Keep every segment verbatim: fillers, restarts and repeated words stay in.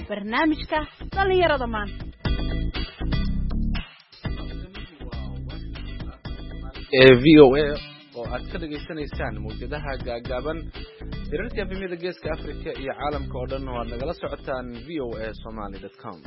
barnaamijka dhalinyarada maanta ee v o a oo aad ka dhageysanaysaan mawjadaha gaagaaban hirarka efemyada geeska Afrika iyo caalamka oo dhan oo aad nagala socotaan v o a somali dot com.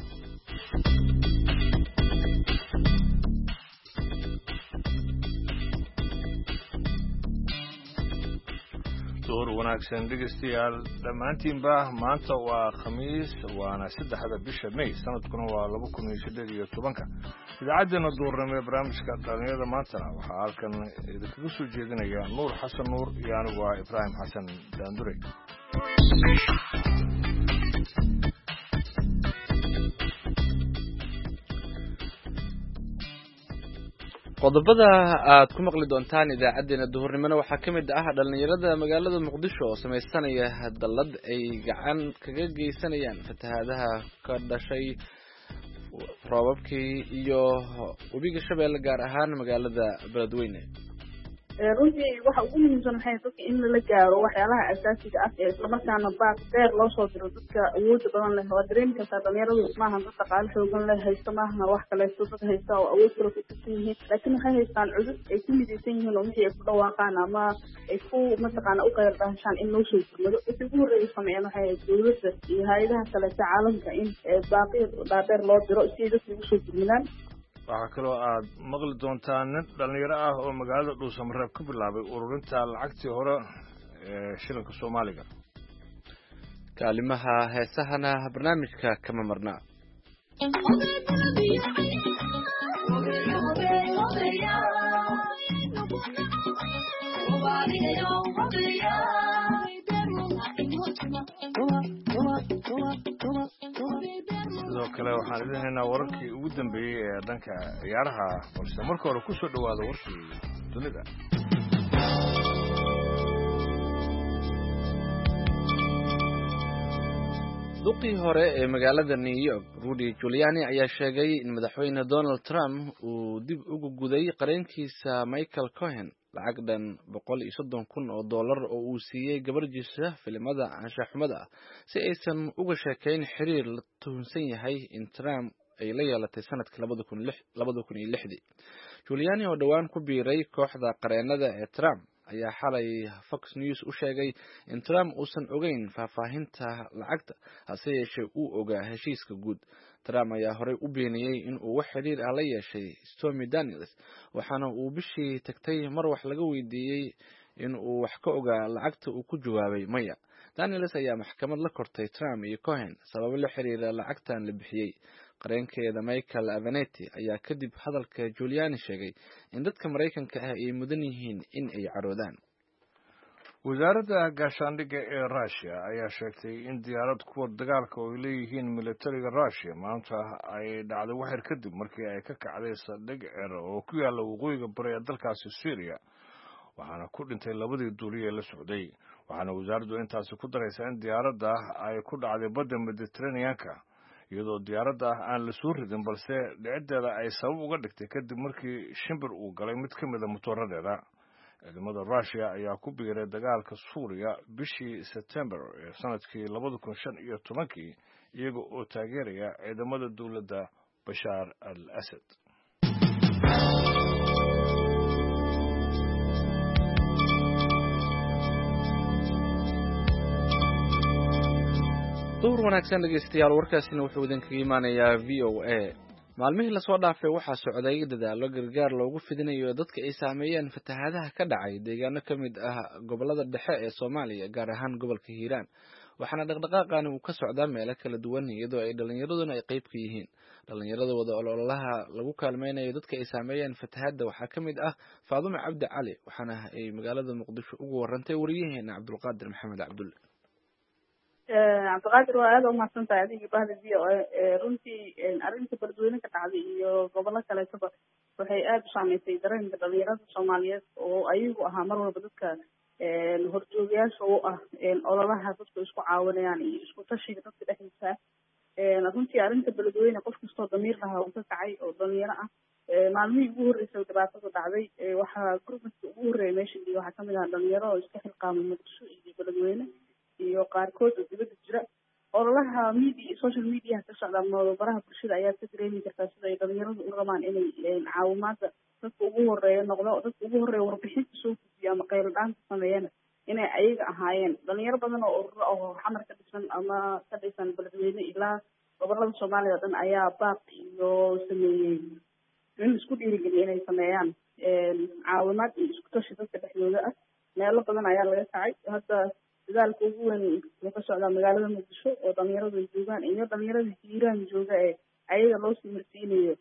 door wanaagsan dhegeystayaal dhammaantiinba maanta waa khamiis waana saddexda bisha May sanadkuna waa laba kun iyo siddeed iyo tobanka idaacaddeena duurnimo ee barnaamijka dhalinyarada maanta waxaa halkan idinkaga soo jeedinaya Nuur Xasan Nuur iyo anigu waa Ibraahim Xasan Daandure. qodobada aad ku maqli doontaan idaacadeena duhurnimada waxaa kamid ah dhalinyarada magaalada Muqdisho oo sameysanaya dalad ay gacan kaga geysanayaan fatahaadaha ka dhashay roobabkii iyo webiga Shabeelle gaar ahaan magaalada Beledweyne. runtii waxa ugu muhiimsan waxay dadka in la gaaro waxyaalaha asaasiga ah ee isla markaana baaq dheer loo soo diro dadka awood badan leh oo dareen kasta dhalinyaradu maaha dad dhaqaale xoogan leh haysta maaha wax kale dad haysta oo awood kale ku tirsan yihiin laakiin waxay haystaan cudud ay ku midaysan yihiin oo wixii ay ku dhawaaqaan ama ay ku mataqaana u qayl dhaashaan in loo soo gurmado wixii ugu horreeyay sameeyaan waxay dowladda iyo hay'adaha kale ee caalamka in baaqi dheer loo diro si ay dadku ugu soo gurmadaan. waxaa kaloo aad maqli doontaan nin dhalinyaro ah oo magaalada Dhuusamareeb ka bilaabay ururinta lacagtii hore ee shilinka Soomaaliga. kaalimaha heesahana barnaamijka kama marna. sidoo kale waxaan idin haynaa wararkii ugu dambeeyey ee dhanka ciyaaraha balse marka hore ku soo dhawaada warkii dunida. duqii hore ee magaalada New York Rudy Giuliani ayaa sheegay in madaxweyne Donald Trump uu dib ugu guday qareenkiisa Michael Cohen lacag dhan boqol iyo soddon kun oo dollar oo uu siiyey gabarjiisa filimada anshaxumada ah si aysan uga sheekayn xiriir la tuhunsan yahay in Trump ay la yeelatay sanadkii laba kun iyo lix. Giuliani oo dhawaan ku biiray kooxda qareenada ee Trump ayaa xalay Fox News u sheegay in Trump uusan ogeyn faahfaahinta lacagta hase yeeshee uu ogaa heshiiska guud. Trump ayaa horey u beeniyey in uu wax xiriir ah la yeeshay Stormy Daniels waxaana uu bishii tagtay mar wax laga weydiiyey in uu wax ka ogaa lacagta uu ku jawaabay maya. Daniels ayaa maxkamad la kortay Trump iyo Cohen sababo la xiriira lacagtan la bixiyey. qareenkeeda Michael Avenatti ayaa kadib hadalka Giuliani sheegay in dadka Mareykanka ah ay mudan yihiin in ay caroodaan. wasaaradda gaashaandhigga ee Russia ayaa sheegtay in diyaarad kuwa dagaalka oo ay leeyihiin militariga Russia maanta ay dhacday waxyar kadib markii ay ka kacday saldhig ceer oo ku yaala waqooyiga bari ee dalkaasi Syria waxaana ku dhintay labadii duuliye ee la socday. waxaana wasaaraddu intaasi ku daraysaa in diyaaradda ay ku dhacday badda Mediterranean-ka iyadoo diyaaradda aan la soo ridin balse dhicideeda ay sabab uga dhigtay kadib markii shimbir uu galay mid ka mid a motooradeeda. ciidamada Russia ayaa ku biiray dagaalka Suuriya bishii September ee sanadkii laba kun shan iyo tobankii iyaga oo taageeraya ciidamada dowladda Bashar al-Assad. duur wanaagsan dhegeystayaal warkaasina wuxuu idin kaga imaanayaa V O A. maalmihii lasoo dhaafay waxaa socday dadaalo gargaar loogu fidinayo dadka ay saameeyeen fatahaadaha ka dhacay deegaano ka mid ah gobolada dhexe ee Soomaaliya gaar ahaan gobolka Hiiraan. waxaana dhaqdhaqaaqani uu ka socdaa meelo kala duwan iyadoo ay dhalinyaraduna ay qayb ka yihiin. dhalinyarada wada ololaha lagu kaalmeynayo dadka ay saameeyeen fatahaada waxaa ka mid ah Faadumo Cabdi Cali waxaana ay magaalada Muqdisho ugu warantay wariyaheena Cabdulqaadir Maxamed Cabdulle. cabdiqaadir waa aada u mahadsantahay adigii bahda v o a runtii arrinta Beledweyne ka dhacday iyo gobollo kaleetaba waxay aada u saameysay dareenka dhalinyarada Soomaaliyeed oo ayagu ahaa mar walba dadka horjoogayaasha u ah ololaha dadku isku caawinayaan iyo isku tashiga dadka dhexdiisa. runtii arrinta Beledweyne qof kastoo damiir lahaa uu ka kacay oo dhalinyaro ah maalmihii ugu horreysay dhibaatada dhacday waxaa gurmadka ugu horreeya meesha iyo waxaa kamid ah dhalinyaro oo iska xilqaamay Muqdisho iyo Beledweyne iyo qaarkood oo dibadda jira ololaha media social media ka socda baraha bulshada ayaa ka dareemi kartaa sida ay dhalinyaradu u rabaan inay caawimaada dadka ugu horeeya noqdo dadka ugu horeeya warbixinta soo gudbiya ama qaylo dhaanta sameeyana inay ayaga ahaayeen dhalinyaro badan oo ururo oo xamar ka dhisan ama ka dhisan beledweyne ilaa gobolada soomaaliya oo dhan ayaa baaq iyo sameeyey in isku dhiirigeliya inay sameeyaan caawimaad iyo isku tashi dadka dhexdooda ah meelo badan ayaa laga kacay hadda dadaalka ugu weyn wuxuu ka socdaa magaalada muqdisho oo dhalinyaradu ay joogaan iyo dhalinyarada hiiraan jooga ee ayaga loo sii marsiinayo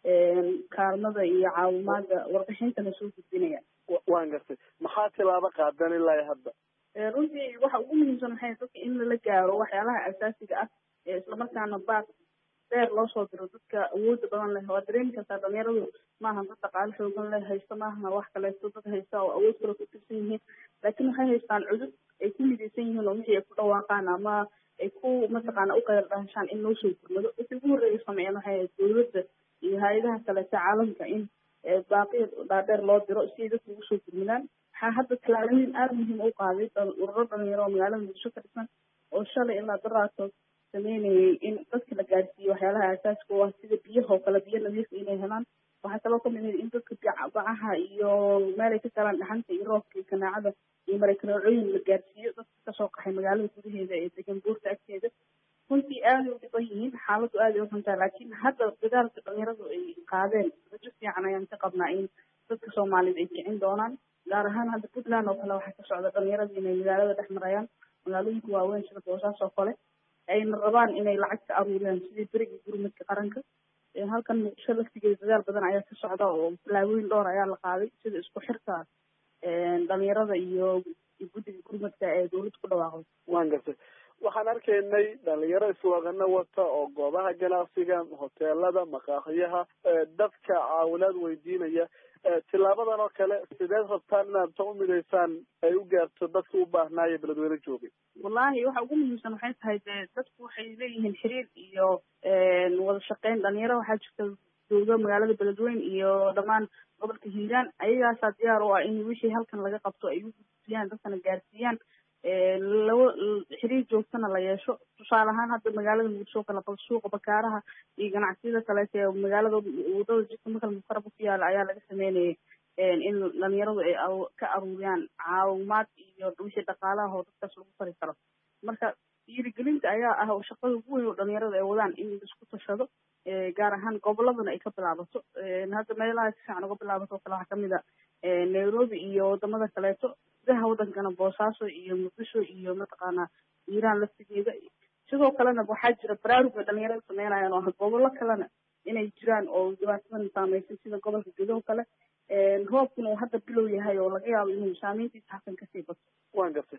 kaalmada iyo caawimaada warbixintana soo gudbinaya. waan gartay maxaa tilaabo qaadan ilaa hadda? runtii waxa ugu muhiimsan waxay dadka in lala gaaro waxyaalaha asaasiga ah ee islamarkaana baaq deer loo soo diro dadka awooda badan leh waa dareemi kartaa dhalinyaradu maaha dad dhaqaale xoogan leh haysta maaha wax kaleeto dad haysta oo awood kale ku tirsan yihiin laakiin waxay haystaan cudud ay ku midaysan yihiin oo wixii ay ku dhawaaqaan ama ay ku mataqaana u qayl dhahashaan in loo soo gurmado wixii ugu horreeya sameeyeen waxay ahayd dowladda iyo hay-adaha kaleeta caalamka in baaqiya dhaadheer loo diro si ay dadka ugu soo gurmadaan waxaa hadda tallaabooyin aada muhiim u qaaday ururo dhalinyaro oo magaalada muqdisho ka dhisan oo shalay ilaa daraato sameynayay in dadka la gaarsiiyo waxyaalaha aasaaska u ah sida biyaha oo kale biyo nadiifa inay helaan waxaa kaloo kamid ah in dadka bacaha iyo meelay ka galaan dhaxanta iyo roobka iyo kanaacada iyo mareykaneecooyin la gaarsiiyo dadka kasoo qaxay magaalada gudaheeda ee degan buurta agteeda runtii aaday u dhiban yihiin xaaladdu aaday u xuntaa laakiin hadda dadaalka dhalinyaradu ay qaadeen rajo fiican ayaan ka qabnaa in dadka soomaaliyed ay kicin doonaan gaar ahaan hadda puntland oo kale waxaa ka socda dhalinyarada inay magaalada dhex marayaan magaalooyinka waaweyn sida boosaas oo kale ayna rabaan inay lacag ka aruuriyaan sidii berigii gurmadka qaranka halkan muqdisho laftigeeda dadaal badan ayaa ka socda oo tallaabooyin dhowr ayaa la qaaday sida isku xirka dhalinyarada iyo guddiga gurmadka ee dawladda ku dhawaaqday. waan gartay waxaan arkaynay dhalinyaro islaagana wata oo goobaha ganacsiga hoteelada maqaaxiyaha dadka caawinaad weydiinaya tilaabadan oo kale sideed rabtaan inaad ta u midaysaan ay u gaarto dadka u baahnaayo beledweyne joogay? wallahi waxa ugu muhiimsan waxay tahay dee dadku waxay leeyihiin xiriir iyo wada shaqeyn dhalinyaro waxaa jirta jooga magaalada beledweyne iyo dhammaan gobolka hiiraan ayagaasaa diyaar u ah in wixii halkan laga qabto ay u gudbiyaan dadkana gaarsiiyaan laba xiriir joogtana la yeesho tusaale ahaan hadda magaalada muqdisho kale bal suuqa bakaaraha iyo ganacsiyada kaleeta ee magaalada wadada jidka makal mukaraba ku yaala ayaa laga sameynayay in dhalinyaradu ay ka aruuriyaan caawimaad iyo wixii dhaqaalaha oo dadkaas lagu fari karo marka dhiirigelinta ayaa ah shaqada ugu weyn oo dhalinyarada ay wadaan in isku tashado gaar ahaan goboladana ay ka bilaabato hadda meelaha si fiican uga bilaabato oo kale waxaa kamid a nairobi iyo wadamada kaleeto gudaha wadankana boosaaso iyo muqdisho iyo mataqaana hiiraan laftigeeda sidoo kalena waxaa jira baraarug ay dhalinyarada sameynayaan oo ah gobolo kalena inay jiraan oo dhibaatadan saameysay sida gobolka gedo kale roobkuna uu hadda bilow yahay oo laga yaabo inuu saameyntiisa halkan kasii bato. waan gartay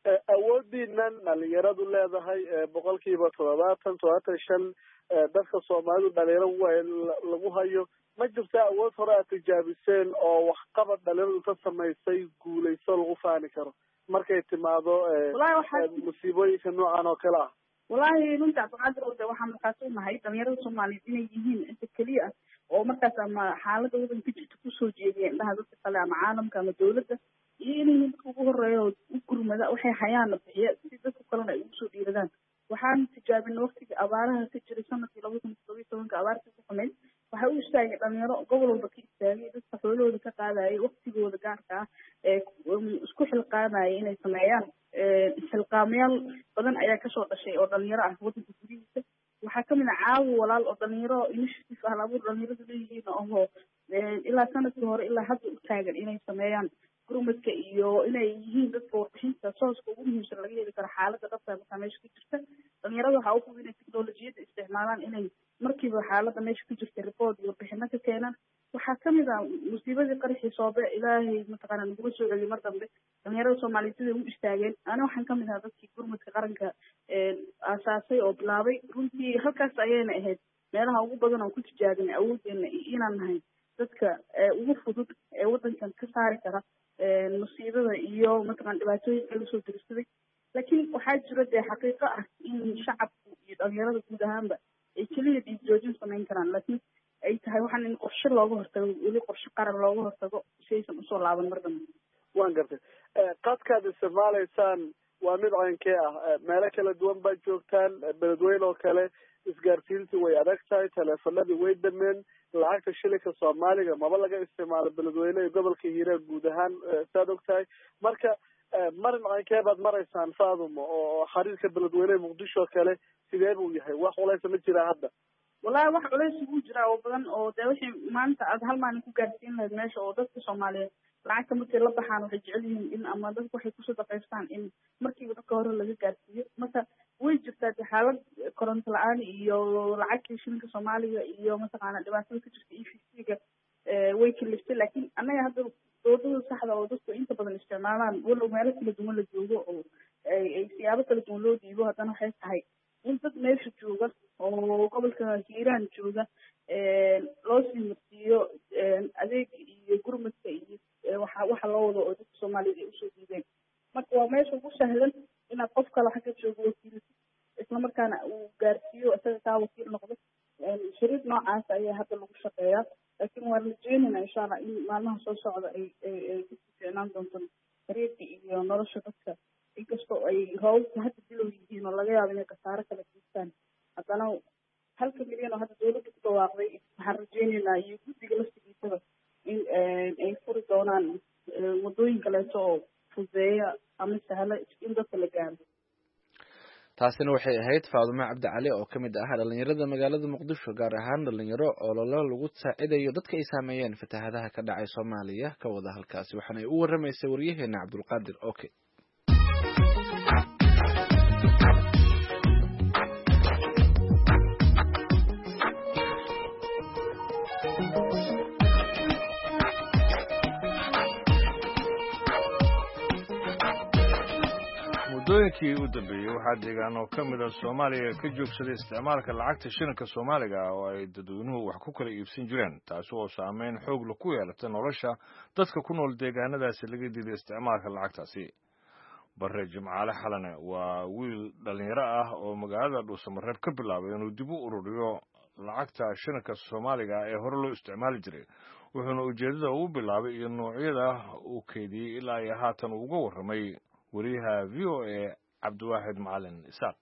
awoodiinan dhalinyaradu leedahay boqolkiiba toddobaatan toddobaatan shan dadka soomaalidu dhalinyaro lagu hayo ma jirta awood hore aad tijaabiseen oo waxqabad dhalinyaradu ka samaysay guulayso lagu faani karo markay timaado musiibooyinka noocan oo kale ah? wallahi runta cabdiqaadir de waxaan markaas unahay dhalinyarada soomaaliyeed inay yihiin inta keliya ah oo markaas ama xaalada wadanka jirta kusoo jeediya indhaha dadka kale ama caalamka ama dawladda iyo inay dadka ugu horeeya oo u gurmada waxay hayaana bixiya si dadka kalena ay ugu soo dhiiradaan. waxaan tijaabinay waktigii abaaraha ka jiray sanadkii laba kun todoba iyo tobanka abaartii ku xumayd waxay u istaagay dhalinyaro gobol walba ka istaagay dadka xoolahooda ka qaadayay waktigooda gaarka ah ee isku xilqaamayay inay sameeyaan xilqaamayaal badan ayaa kasoo dhashay oo dhalinyaro ah wadanka gudihiisa waxaa kamid ah caawi walaal oo dhalinyaro initiative ah abuur dhalinyaradu leeyihiin oo ilaa sanadkii hore ilaa hadda u taagan inay sameeyaan gurmadka iyo inay yihiin dadka warbixinta sooska ugu muhiimsan laga heli karo xaalada dhabta markaa meesha ka jirta dhalinyarada waxaa u fudud inay teknolojiyadda isticmaalaan inay markiiba xaalada meesha ka jirta report iyo warbixino ka keenaan waxaa kamid ah musiibadii qaraxii soobe ilaahay mataqaana nagula soo celiyay mar dambe dhalinyarada soomaaliyeed siday u istaageen ani waxaan kamid ahaa dadkii gurmadka qaranka aasaasay oo bilaabay runtii halkaas ayayna ahayd meelaha ugu badan oo ku tijaabinay awoodeena inaan nahay dadka ugu fudud ee wadankan ka saari kara musiibada iyo mataqana dhibaatooyinka lasoo dirisaday laakiin waxaa jira dee xaqiiqo ah in shacabku iyo dhalinyarada guud ahaanba ay keliya dhiig joojin samayn karaan laakiin ay tahay waxaan in qorshe looga hortago weli qorshe qaran looga hortago si aysan usoo laaban mar dambe. waan gartay qadkaad isticmaalaysaan waa mid caynkee ah meelo kala duwan baa joogtaan beledweyne oo kale isgaarsiintii way adag tahay teleefanadii way dameen lacagta shilinka soomaaliga maba laga isticmaalo beledweyne iyo gobolka hiiraan guud ahaan saad og tahay marka marin caynkee baad maraysaan faadumo oo xariirka beledweyne muqdisho kale sidee buu yahay wax culaysa ma jiraa hadda wallahi wax culays ugu jiraa oo badan oo dee wixii maanta aad hal maalin ku gaarsiin lahayd meesha oo dadka soomaaliyeed lacagta markay la baxaan waxay jecel yihiin in ama dadku waxay kusoo daqaystaan in markiiba dadka hore laga gaarsiiyo marka way jirtaa de xaalad koronto la-aan iyo lacagtii shilinka soomaaliga iyo mataqaana dhibaatada ka jirta e v c-ga way kaliftay laakiin annaga hadda doodada saxda oo dadku inta badan isticmaalaan walow meelo kala duwan la joogo oo ay siyaabo kala duwan loo dhiibo haddana waxay tahay in dad meesha jooga oo gobolka hiiraan jooga loo sii marsiiyo adeeg iyo gurmadka iyo waxa waxa loo wado oo dadka soomaaliyed ay usoo diideen marka waa meesha ugu sahlan inaad qof kale xagga joogo wakiilisa islamarkaana uu gaarsiiyo isaga kaa wakiil noqdo shariid noocaas ayaa hadda lagu shaqeeyaa laakiin waan rajeynayna insha allah in maalmaha soo socda ay ay ku fiicnaan doonto xiriirka iyo nolosha dadka inkastoo ay roobabka hadda bilow yihiin oo laga yaabo inay khasaaro kala geystaan haddana halka milyan oo hadda dawladda ku dhawaaqday waxaan rajeynaynaa iyo guddiga laftigiisaba in ay furi doonaan waddooyin kaleeto oo fududeeya ama sahlo in dadka la gaaro taasina waxay ahayd faadumo cabdi cali oo ka mid ah dhalinyarada magaalada muqdisho gaar ahaan dhalinyaro ololo lagu saacidayo dadka ay saameeyeen fatahaadaha ka dhacay soomaaliya ka wada halkaasi waxaana ay u waramaysay waryaheena cabdulqaadir oke muddooyinkii u dambeeyey waxaa deegaan oo ka mid a soomaaliya ka joogsaday isticmaalka lacagta shilinka soomaaliga ah oo ay dadweynuhu wax ku kala iibsan jireen taasi oo saameyn xoog la ku yeelatay nolosha dadka ku nool deegaanadaasi laga diiday isticmaalka lacagtaasi bare jimcaale xalane waa wiil dhalinyaro ah oo magaalada dhuusamareeb ka bilaabay inuu dib u ururiyo lacagta shilinka soomaaliga ee hore loo isticmaali jiray wuxuuna ujeedada ugu bilaabay iyo noocyada uu keydiyey ilaa iyo haatan uga warramay wariyaha v o a cabdiwaaxid macalin isaaq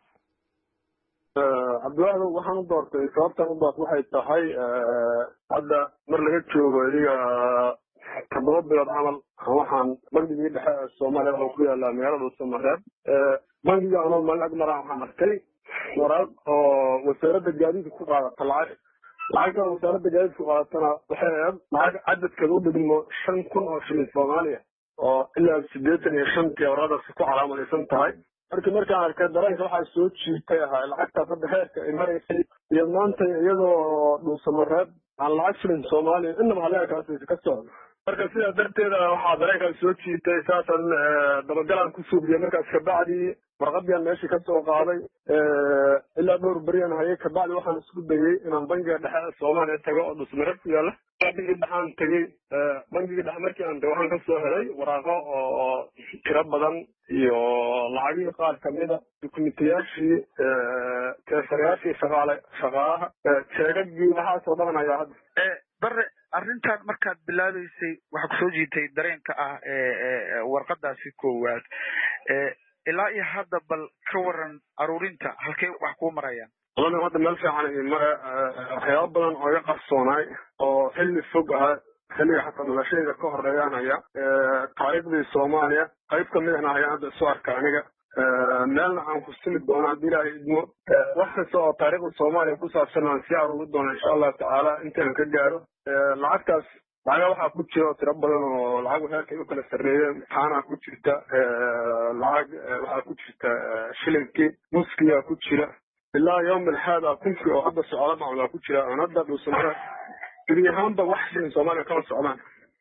cabdiwaaxid waxaan u doortay sababtan u doortay waxay tahay hadda mar laga joogo idiga toddoba bilood camal waxaan bangigii dhexe ee soomaaliya oo ku yaala magaalada dhuusamareeb bangiga anoo maalin ag maraa waxaan arkay waraaq oo wasaaradda gaadiidka ku qaadata lacag lacagtan wasaaradda gaadiidka ku qaadatana waxay ahayd lacag cadadkeeda u dhigmo shan kun oo shilin soomaaliya oo ilaa siddeetan iyo shantii waradaasi ku calaamadaysan tahay markii markaan arkay dareenka waxaa soo jiitay ahaa lacagtaas hadda heerka ay maraysay iyo maanta iyadoo dhuusamareeb aan lacag shilin soomaaliya inaba haleekaasi ka socdo marka sidaa darteeda waxaa dareenkaas soo jiitay saasan dabagalaan ku suubiyey markaas kabacdii warqadian meeshii ka soo qaaday ilaa dhowr beriyan hayay kabacdi waxaan isku dayey inaan bangiga dhexe ee soomaaliya tago oo dhuusamareeb ku yaala bangigii dhexaan tegey bangigii dhexe markii aan tagay waxaan kasoo helay waraaqo oo tiro badan iyo lacagihii qaar kamida dukumentiyaashii teesarayaashii shaqaale shaqaalaha jeegagii waxaasoo dhaman ayaa hadda bare arrintan markaad bilaabeysay waxaa kusoo jiitay dareenka ah warqadaasi koowaad ilaa iyo hadda bal ka waran aruurinta halkay wax kuu marayaan walahi hadda meel fiican mare waxyaaba badan oo iga qarsoonaay oo xilli fog ah xilliga xataa noloshayda ka horeeyaan haya taariikhdii soomaaliya qayb kamid ahna hayaan hadda isu arka aniga meelna aan ku simi doono haddii ilaahay idmo wax kasta oo taariikhda soomaaliya ku saabsan aan sii aruuri doono insha allahu tacaala intaan ka gaaro lacagtaas lacaga waxaa ku jira oo tiro badan oo lacagu heerkay u kala sarreeyeen taanaa ku jirta lacag waxaa ku jirta shilinkii muskiyaa ku jira ilaa yawm alhaada kunkii oo hadda socda maclumaa ku jira aan hadda dhuusamara gudi ahaanba wax shilin soomaaliya kama socdaan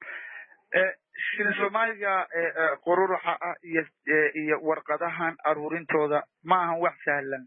shilin soomaaliga qururuxa ah iyo iyo warqadahan aruurintooda ma ahan wax sahlan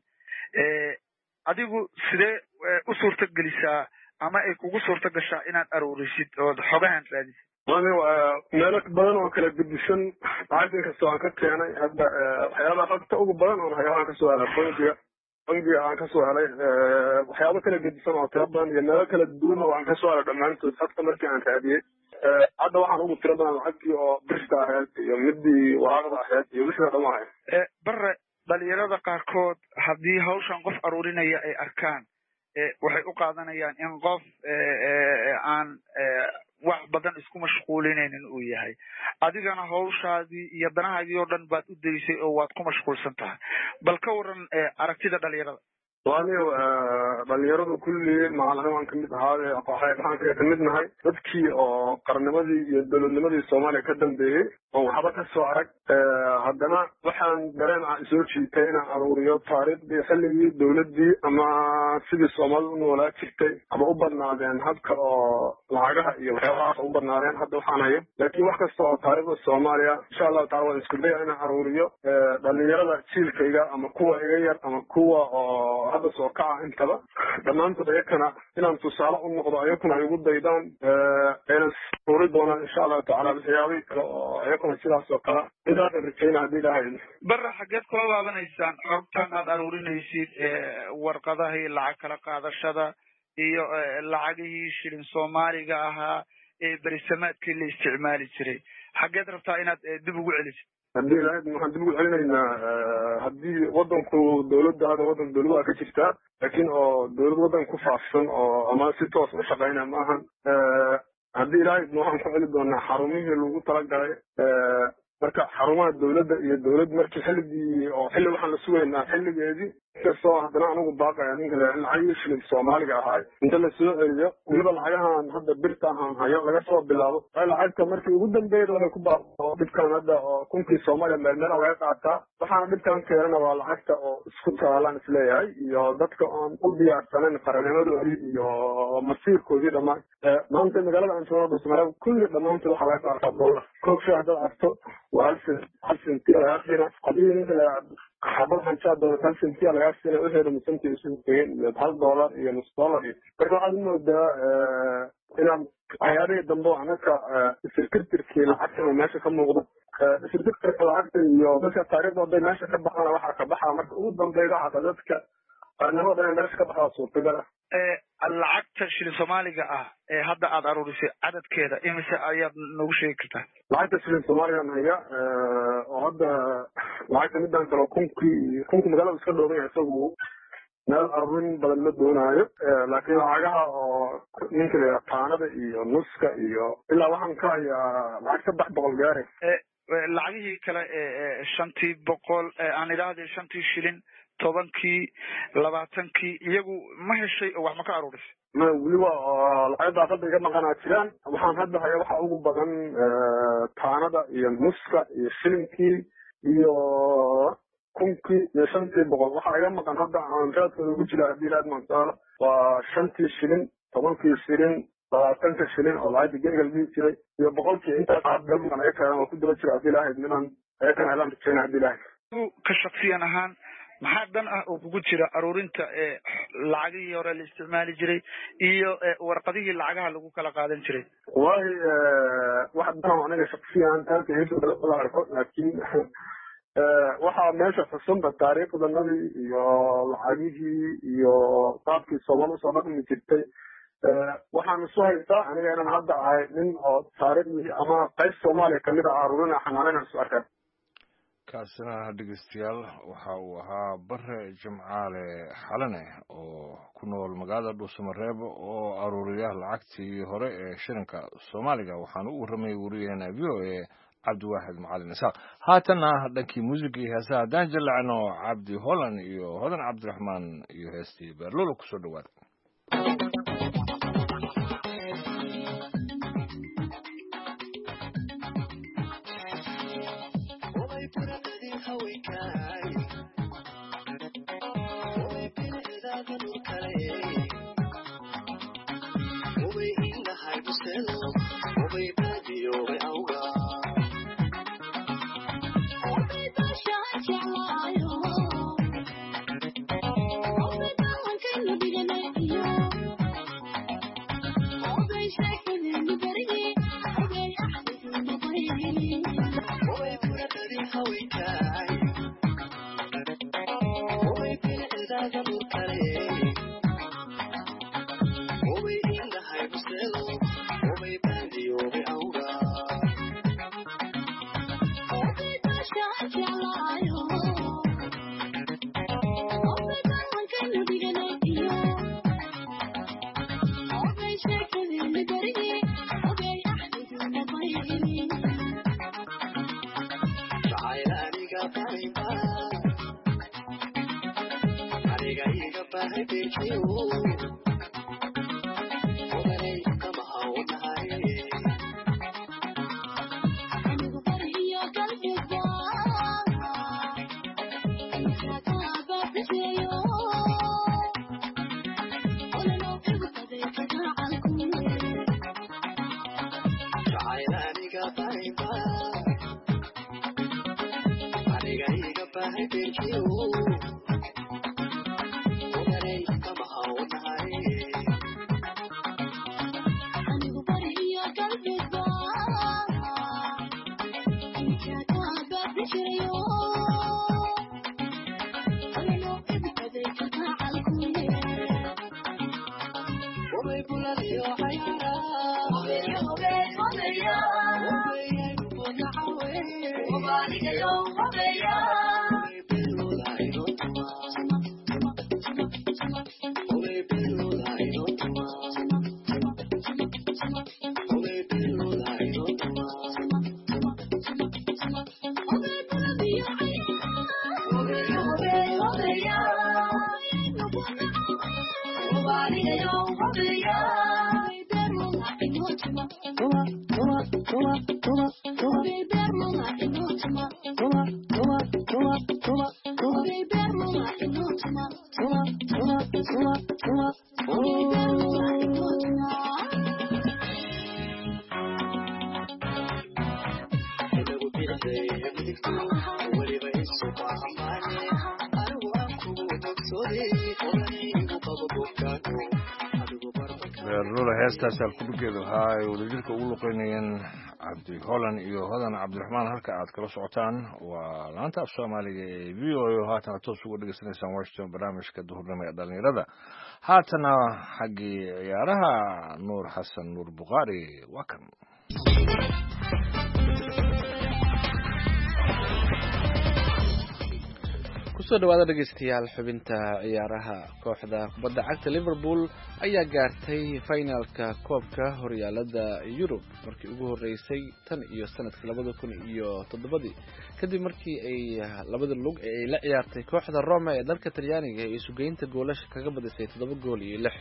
adigu sidee u suurta gelisaa ama ay kugu suurta gashaa inaad aruurisid ood xogahan raadisid wani meelo badan oo kala gedisan lacag inkastoo aan ka keenay hadda waxyaabaha xogta ugu badan oon hayo waxaan kasoo helay bangiga bangiga aan kasoo helay waxyaaba kala gedisan oo tiro badan iyo meelo kala duwan oo aan kasoo helay dhammaantood xogta markii aan raadiyey hadda waxaan ugu tira badan lacagtii oo birta ahayd iyo midii waraaqda ahayd iyo wixii dhan wahay bare dhalinyarada qaarkood haddii hawshan qof aruurinaya ay arkaan waxay u qaadanayaan in qof aan wax badan isku mashquulinaynin uu yahay adigana hawshaadii iyo danahaagii oo dhan baad u daysay oo waad ku mashquulsan tahay bal ka waran aragtida dhalinyarada waaniyo dhalinyaradu kulli macalin waan kamid ahaade waxaan kaga kamid nahay dadkii oo qarnimadii iyo dowladnimadii soomaaliya ka dambeeyey oo waxba ka soo arag haddana waxaan dareen ah isoo jiitay inaan aruuriyo taariikhdii xilligii dowladdii ama sidii soomaalida u noolaa jirtay ama u badnaadeen habka oo lacagaha iyo waxyaabahaas u badnaadeen hadda waxaan hayo laakiin wax kasta oo taariikhda soomaaliya insha allahu tacala waan isku daya inaan aruuriyo dhalinyarada jiilkayga ama kuwa iga yar ama kuwa oo hadda soo kaca intaba dhammaantood ayakana inaan tusaale u noqdo ayakuna ay ugu daydaan ayna suuri doonaan insha allahu tacala waxyaabihii kale oo ayakuna sidaas oo kale inaadan rajayna haddii ilahayd bare xaggeed kula laabanaysaan xogtan aad aruurinaysid warqadahii lacag kala qaadashada iyo lacagihii shilin soomaaliga ahaa ee berisamaadkii la isticmaali jiray xaggeed rabtaa inaad dib ugu celisid haddii ilahayd waxaan dib ugu celinaynaa haddii wadanku dowladda hadda wadanka dowladda ka jirtaa laakiin oo dowlad wadan ku faafsan oo ama si toos u shaqaynaya ma ahan haddii ilahayd waxaan ku celi doonaa xarumihii lagu talagalay marka xarumaha dowladda iyo dowlad markii xilligii oo xilli waxaan la sugaynaa xilligeedii inkastoo haddana anigu baaqaya ninka lacagii shilin soomaaliga ahaa inta la soo celiyo weliba lacagahan hadda birtan aan hayo laga soo bilaabo lacagta markii ugu dambeeyda waxay ku baaqo dhibkan hadda oo kunkii soomaaliya meel meel laga qaataa waxaana dhibkan keenana waa lacagta oo isku taalaan isleeyahay iyo dadka oon u diyaarsanayn qaranimadoodii iyo masiirkoodii dhammaan maanta magaalada aan joogno dhusmareeb kulli dhammaantood waxaa laga qaataa dollar koog shay haddaad aragto waa hal sen hal sentiya lagaa siina hadii ninka xabad hanjaa doona hal sentiya lagaa siina waxeeda musantii isu tegeen iyo hal dollar iyo nus dollar iyo marka waxaad umoodaa inaan waxyaabihii dambe anaka isirtirtirkii lacagta meesha ka muuqdo isirtirtirka lacagta iyo dadka taariikhda hadday meesha ka baxana waxaa ka baxaa marka ugu dambeyda xataa dadka qarnimada inay meesha ka baxdaa suurtagal ah lacagta shilin soomaaliga ah ee hadda aad aruurisay cadadkeeda imise ayaad nagu sheegi kartaa lacagta shilin soomaaligan haya oo hadda lacagta midaan kale kunkii kunku magaalada iska dhooban yahay isagu meel aruurin badan ma doonaayo laakiin lacagaha oo ninka la taanada iyo nuska iyo ilaa waxaan ka hayaa lacag saddex boqol gaari lacagihii kale ee shantii boqol aan idhaahday shantii shilin tobankii labaatankii iyagu ma heshay oo wax ma ka aruurisay ma weliba lacagdaas hadda iga maqanaa jiraan waxaan hadda haya waxa ugu badan taanada iyo nuska iyo shilinkii iyo kunkii iyo shantii boqol waxaa iga maqan hadda aan raadkooda ugu jira haddii ilaad mantaalo waa shantii shilin tobankii shilin labaatanka shilin oo lacagta gegal dhihi jiray iyo boqolkii intaas hadda maqan iga keenan oo ku daba jira haddii ilahayd midaan ayakana helaan rajayna haddii ilahayd ka shaksiyan ahaan maxaa dan ah oo kugu jira aruurinta lacagihii hore la isticmaali jiray iyo warqadihii lacagaha lagu kala qaadan jiray wallahi wax dan aniga shaksiyan aadka heesooda arko laakiin waxaa meesha xusunba taariikhdanadii iyo lacagihii iyo qaabkii soomaali usoo dhaqmi jirtay waxaan isu haystaa aniga inaan hadda ahay nin oo taariikhdii ama qayb soomaaliya kamid a aruurina xanaanayna isu arkay kaasina dhegeystayaal waxa uu ahaa bare jimcaale xalane oo ku nool magaalada dhuusamareeb oo aruuriya lacagtii hore ee shilinka soomaaliga waxaana u warramayay wariyaheena v o a cabdiwaaxid macalin isaaq haatanna dhankii muusiga iyo heesaha haddaan jallacno cabdi holland iyo hodan cabdiraxmaan iyo heestii beerlolo kusoo dhawaada How we heestaas alkubigeedu ahaa ay wadajirka ugu luqeynayeen cabdi holland iyo hodan cabdiraxmaan. halka aad kala socotaan waa laanta af soomaaliga ee v o a haatana toos uga dhegeysanaysaan washington barnaamijka duhurnimo ee dhalinyarada. haatana xaggii ciyaaraha nuur xasan nuur bukhaari waa kan. kusoo dhawaada dhegeystayaal xubinta ciyaaraha. kooxda kubadda cagta liverpool ayaa gaartay finalka koobka horyaalada yurub markii ugu horeysay tan iyo sanadkii labada kun iyo toddobadii kadib markii ay labada lug ee ay la ciyaartay kooxda Roma ee dalka Talyaaniga ay sugeynta goolasha kaga badisay toddoba gool iyo lix.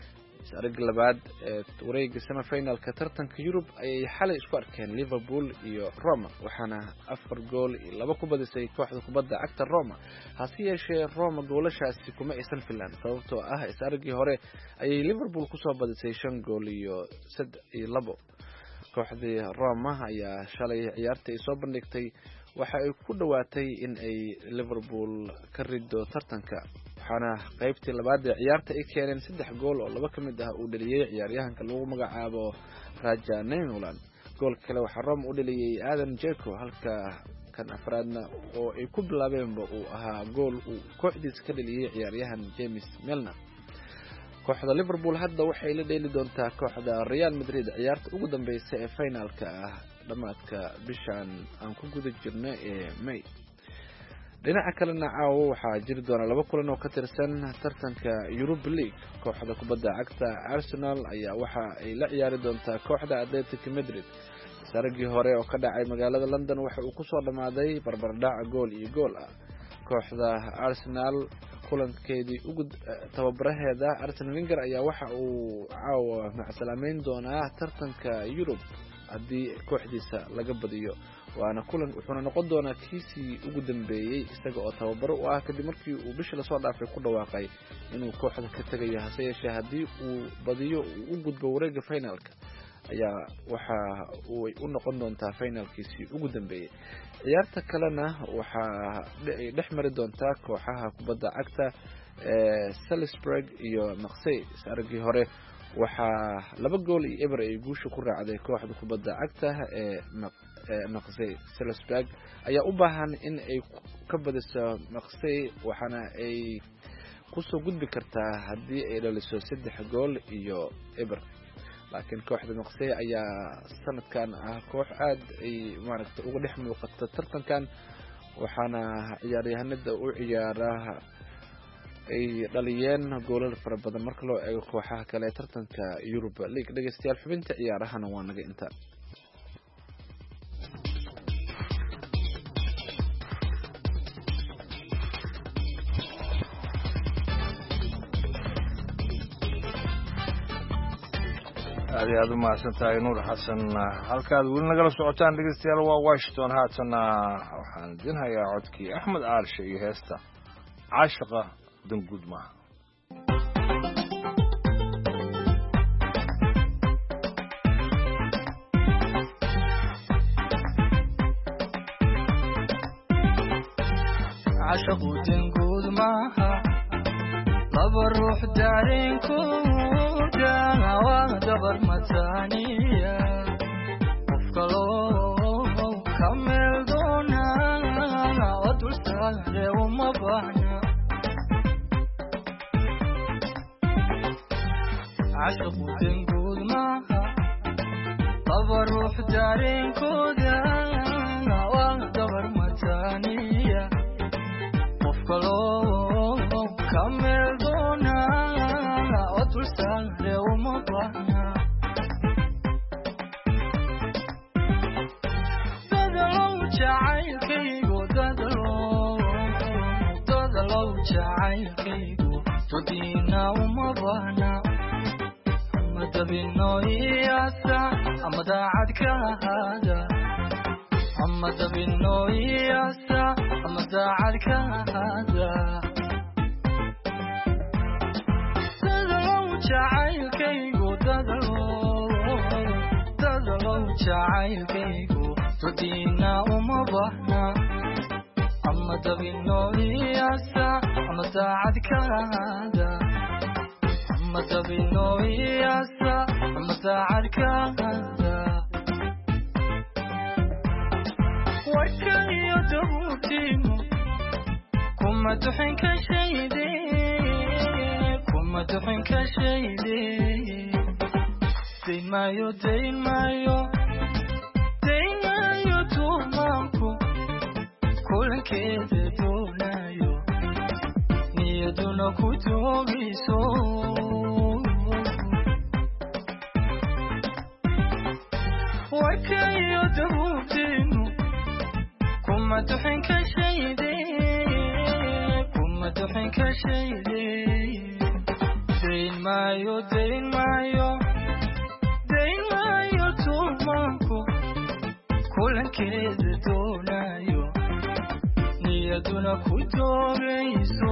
arag labaad ee wareegga semifinalka tartanka Yurub ayay xalay isku arkeen Liverpool iyo Roma waxaana afar gool iyo laba ku badisay kooxda kubadda cagta Roma. hase yeeshee Roma goolashaasi kuma aysan filan sababtoo ah isaragii hore ayay Liverpool ku soo badisay shan gool iyo saddex iyo labo. kooxdii Roma ayaa shalay ciyaarta ay soo bandhigtay waxa ay ku dhawaatay in ay Liverpool ka rido tartanka waxaana qaybtii labaad ee ciyaarta ay keeneen saddex gool oo laba kamid ah uu dhaliyay ciyaaryahanka lagu magacaabo Raja Nainggolan. gool kale waxa Roma u dhaliyay Adam Dzeko halka kan afraadna oo ay ku bilaabeenba uu ahaa gool uu kooxdiisa ka dhaliyay ciyaaryahan James Milner. kooxda Liverpool hadda waxay la dheeli doontaa kooxda Real Madrid ciyaarta ugu dambeysay ee finalka ah dhamaadka bishan aan ku guda jirno ee May. dhinaca kalena caawa waxaa jiri doona laba kulan oo ka tirsan tartanka Europa League. kooxda kubadda cagta Arsenal ayaa waxa ay la ciyaari doontaa kooxda Atletico Madrid. saragii hore oo ka dhacay magaalada London waxa uu ku soo dhamaaday barbardhac gool iyo gool ah. kooxda Arsenal kulankeedii ugu tababaraheeda Arsene Wenger ayaa waxa uu caawa macsalaameyn doonaa tartanka Yurub haddii kooxdiisa laga badiyo waana kulan wuxuuna noqon doonaa kiisii ugu dambeeyay isaga oo tababaro u ah kadib markii uu bishii lasoo dhaafay ku dhawaaqay inuu kooxda ka tagayo. hase yeeshee haddii uu badiyo uu u gudbo wareegga finalka ayaa waxa uu u noqon doontaa finalkiisii ugu dambeeyay. ciyaarta kalena waxaa dhex mari doontaa kooxaha kubadda cagta ee Salzburg iyo Marseille. saragii hore waxaa laba gool iyo eber ay guusha ku raacday kooxda kubadda cagta ee Marseille. Salzburg ayaa u baahan in ay ka badiso Marseille waxaana ay ku soo gudbi kartaa haddii ay dhaliso saddex gool iyo eber. laakiin kooxda Marseille ayaa sanadkan ah koox aad ay maaragtay uga dhex muuqata tartankan waxaana ciyaaryahanada u ciyaara ay dhaliyeen goolal fara badan marka loo eego kooxaha kale ee tartanka Europa League. dhegeystayaal xubinta ciyaarahana waa naga inta. aad iyo aad u mahadsantahay nuur xasan. halkaad weli nagala socotaan dhegeystayaal waa Washington. haatana waxaan idin hayaa codkii Axmed Aarshe iyo heesta caashiqa danguud maaha. caashiqu danguud maaha laba ruux dareenkooda waa dabar mataaniya qof kaloo ka meel doona oo dul saare uma baahna. caashiqu danguud maaha laba ruux dareenkooda waa dabar mataaniya qof kaloo ka meel doona oo dul saare uma baahna. dadalow jacaylkaygu dadalow dadalow jacaylkaygu dodiina uma baahna. ama dabino iyaasa ama daacad ka ahaada ama dabino iyaasa ama daacad ka ahaada. dadalow jacaylkaygu dadalow dadalow jacaylkaygu dodiina uma baahna. ama dabino iyaasa ama daacad ka ahaada ama dabino iyaasa ama daacad ka ahaada. warka iyo dabuurtiinu kuma duxin ka shayde kuma duxin ka shayde. dayn maayo dayn maayo dayn maayo tuumaanku kulankeeda doonayo niyaduna ku doogayso. warka iyo dabuurtiinu kuma duxin ka shayde kuma duxin ka shayde. dayn maayo dayn maayo dayn maayo tuumaanku kulankeeda doonayo niyaduna ku doogayso.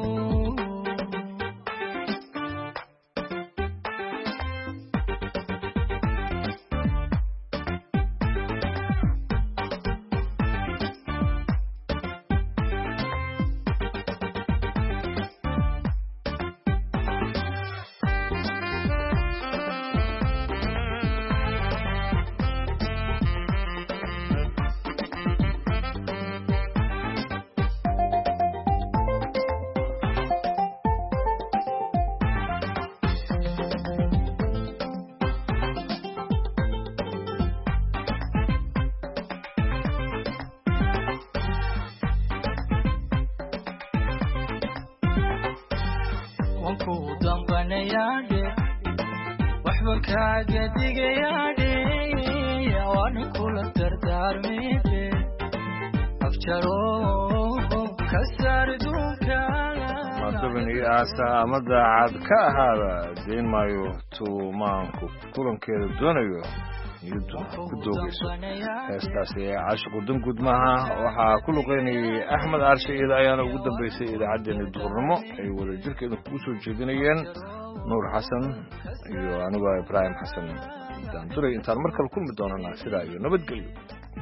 wanku damqanayaadhe waxba kaaga digayaadhe waana kula dardaarmide afjaro ka saar duunka. madabin iyo aasa ama daacad ka ahaada dayn maayo tuumaanku kulankeeda doonayo niyaduna ku doogayso. heestaasi ee caashiqu danguud maaha waxaa ku luqeynayay Axmed Aarshe. iyada ayaana ugu dambeysay idaacaddeenii duhurnimo ay wada jirkeeda kugu soo jeedinayeen nuur xasan iyo aniga Ibraahim xasan daanduray. intaan mar kale kulmi doonana sidaa iyo nabadgelyo.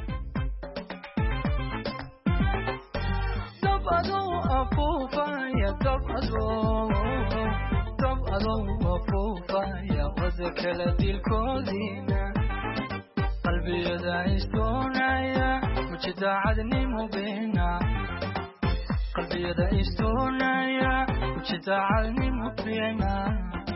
dabado afuufaya dabado dabado afuufaya wada kala dilkoodiina qalbiyada istoonaya mujidaacadnimo beena. qalbiyada istoonaya mujidaacadnimo beena.